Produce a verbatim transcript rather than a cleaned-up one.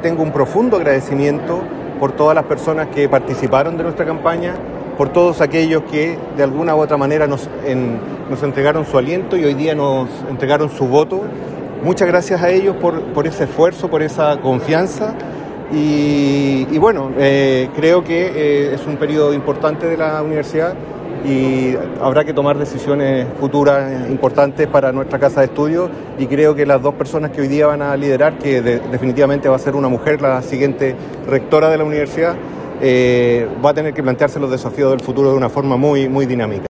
tengo un profundo agradecimiento por todas las personas que participaron de nuestra campaña, por todos aquellos que de alguna u otra manera nos, en, nos entregaron su aliento y hoy día nos entregaron su voto. Muchas gracias a ellos por, por ese esfuerzo, por esa confianza y, y bueno, eh, creo que eh, es un periodo importante de la universidad y habrá que tomar decisiones futuras importantes para nuestra casa de estudio y creo que las dos personas que hoy día van a liderar, que de, definitivamente va a ser una mujer la siguiente rectora de la universidad, eh, va a tener que plantearse los desafíos del futuro de una forma muy, muy dinámica.